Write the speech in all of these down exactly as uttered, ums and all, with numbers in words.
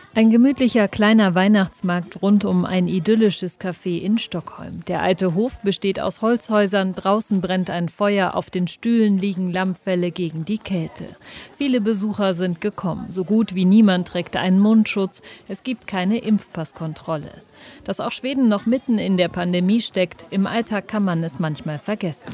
Ein gemütlicher kleiner Weihnachtsmarkt rund um ein idyllisches Café in Stockholm. Der alte Hof besteht aus Holzhäusern, draußen brennt ein Feuer, auf den Stühlen liegen Lammfelle gegen die Kälte. Viele Besucher sind gekommen, so gut wie niemand trägt einen Mundschutz, es gibt keine Impfpasskontrolle. Dass auch Schweden noch mitten in der Pandemie steckt, im Alltag kann man es manchmal vergessen.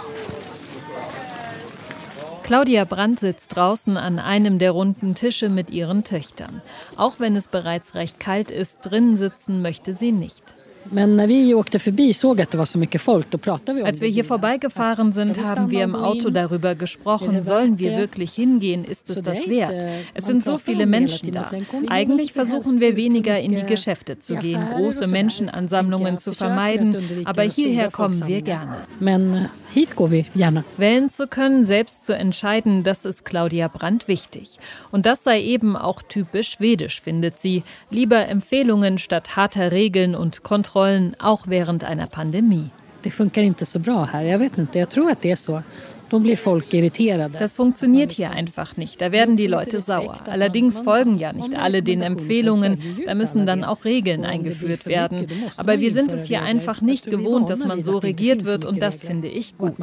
Claudia Brandt sitzt draußen an einem der runden Tische mit ihren Töchtern. Auch wenn es bereits recht kalt ist, drinnen sitzen möchte sie nicht. Als wir hier vorbeigefahren sind, haben wir im Auto darüber gesprochen, sollen wir wirklich hingehen, ist es das wert? Es sind so viele Menschen da. Eigentlich versuchen wir weniger in die Geschäfte zu gehen, große Menschenansammlungen zu vermeiden, aber hierher kommen wir gerne. Wählen zu können, selbst zu entscheiden, das ist Claudia Brandt wichtig. Und das sei eben auch typisch schwedisch, findet sie. Lieber Empfehlungen statt harter Regeln und Kontrollen, auch während einer Pandemie. Das funktioniert hier einfach nicht. Da werden die Leute sauer. Allerdings folgen ja nicht alle den Empfehlungen. Da müssen dann auch Regeln eingeführt werden. Aber wir sind es hier einfach nicht gewohnt, dass man so regiert wird. Und das finde ich gut.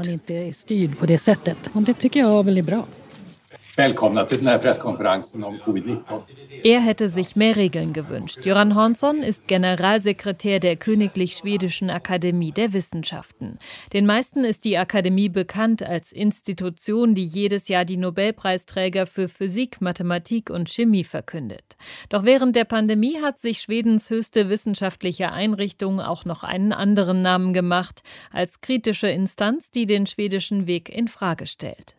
Välkomna till den här presskonferensen om covid nitton. Er hätte sich mehr Regeln gewünscht. Göran Hansson ist Generalsekretär der Königlich Schwedischen Akademie der Wissenschaften. Den meisten ist die Akademie bekannt als Institution, die jedes Jahr die Nobelpreisträger für Physik, Mathematik und Chemie verkündet. Doch während der Pandemie hat sich Schwedens höchste wissenschaftliche Einrichtung auch noch einen anderen Namen gemacht, als kritische Instanz, die den schwedischen Weg in Frage stellt.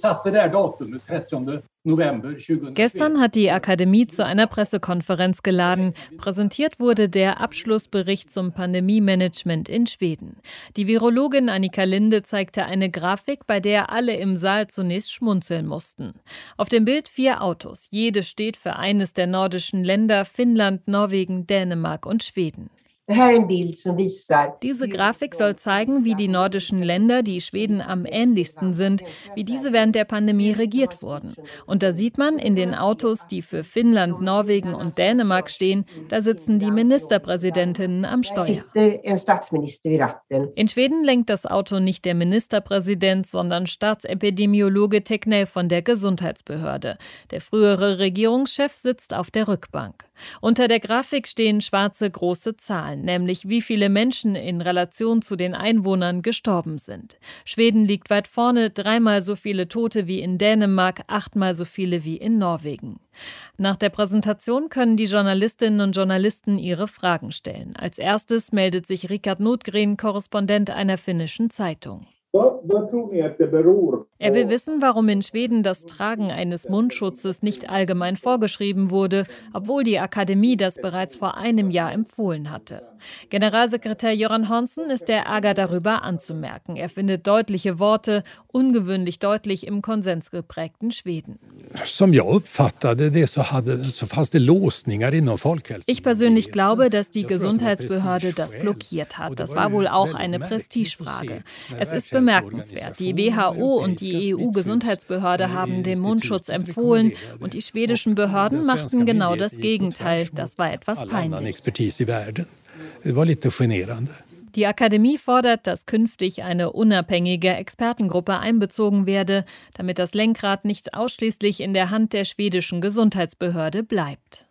Gestern hat die Akademie zu einer Pressekonferenz geladen. Präsentiert wurde der Abschlussbericht zum Pandemie-Management in Schweden. Die Virologin Annika Linde zeigte eine Grafik, bei der alle im Saal zunächst schmunzeln mussten. Auf dem Bild vier Autos. Jedes steht für eines der nordischen Länder: Finnland, Norwegen, Dänemark und Schweden. Diese Grafik soll zeigen, wie die nordischen Länder, die Schweden am ähnlichsten sind, wie diese während der Pandemie regiert wurden. Und da sieht man, in den Autos, die für Finnland, Norwegen und Dänemark stehen, da sitzen die Ministerpräsidentinnen am Steuer. In Schweden lenkt das Auto nicht der Ministerpräsident, sondern Staatsepidemiologe Tegnell von der Gesundheitsbehörde. Der frühere Regierungschef sitzt auf der Rückbank. Unter der Grafik stehen schwarze große Zahlen, nämlich wie viele Menschen in Relation zu den Einwohnern gestorben sind. Schweden liegt weit vorne, dreimal so viele Tote wie in Dänemark, achtmal so viele wie in Norwegen. Nach der Präsentation können die Journalistinnen und Journalisten ihre Fragen stellen. Als erstes meldet sich Richard Nordgren, Korrespondent einer finnischen Zeitung. Er will wissen, warum in Schweden das Tragen eines Mundschutzes nicht allgemein vorgeschrieben wurde, obwohl die Akademie das bereits vor einem Jahr empfohlen hatte. Generalsekretär Göran Hansson ist der Ärger darüber anzumerken. Er findet deutliche Worte, ungewöhnlich deutlich im konsensgeprägten Schweden. Ich persönlich glaube, dass die Gesundheitsbehörde das blockiert hat. Das war wohl auch eine Prestigefrage. Es ist bemerkenswert. Die W H O und die E U-Gesundheitsbehörde haben den Mundschutz empfohlen und die schwedischen Behörden machten genau das Gegenteil. Das war etwas peinlich. Die Akademie fordert, dass künftig eine unabhängige Expertengruppe einbezogen werde, damit das Lenkrad nicht ausschließlich in der Hand der schwedischen Gesundheitsbehörde bleibt.